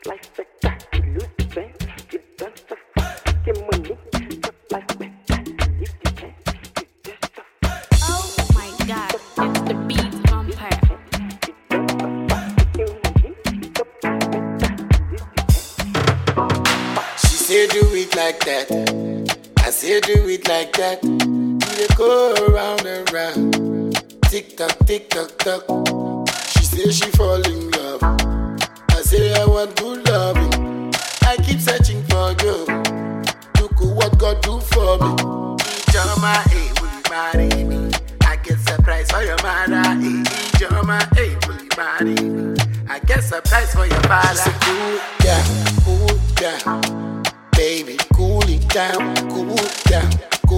Say do it like that. I say do it like that. We dey go around and round. Tick tock, tock. She say she fall in love. I say I want good loving. I keep searching for you. Look what God do for me. Ijoma, hey, will you marry me? I get surprise for your mother. Hey, Ijoma, hey, will you marry me? I get surprise for your father. She say cool down. Baby, cool it down, cool down.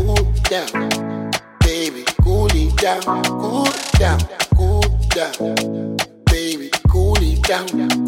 Baby, cool it down. Baby, cool it down.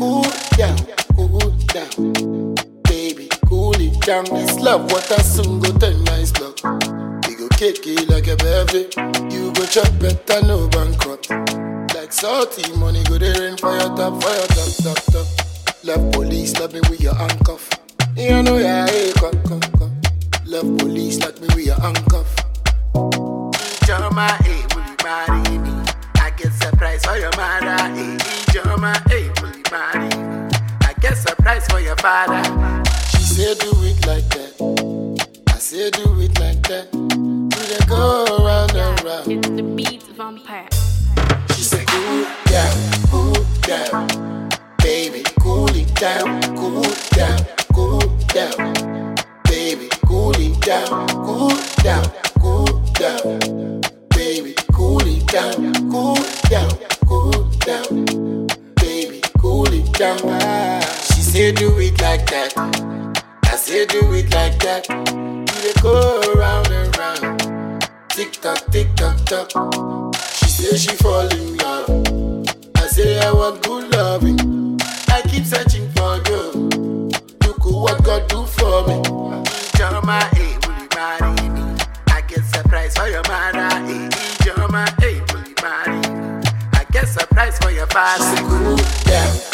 Baby, cool it down. This love, what I soon go turn nice love. We go cake it like a birthday. You go chop better, no bankrupt. Like salty money, go there rain for your top. Love police, love me with your handcuff. You know, yeah, hey, come. Love police, like me with your handcuff. Ijoma, hey, will you marry me? I get surprise for your mother. Hey, Ijoma, hey, will you marry me? I get surprise for your father. She say do it like that. I say do it like that. We dey go around and round. It's the beat vampire. She say cool down. Baby, cool it down. Baby, cool it down. Baby, cool it down. Baby, cool it down. She say do it like that. I say do it like that. We dey go around and round. Tick tock. She say she fall in love. I say I want good loving. I keep searching for you. Look what God do for me. Ijoma, hey, will you marry me? I get surprise for your mother. Hey, Ijoma, hey, will you marry me? I get surprise for your father. She say cool down.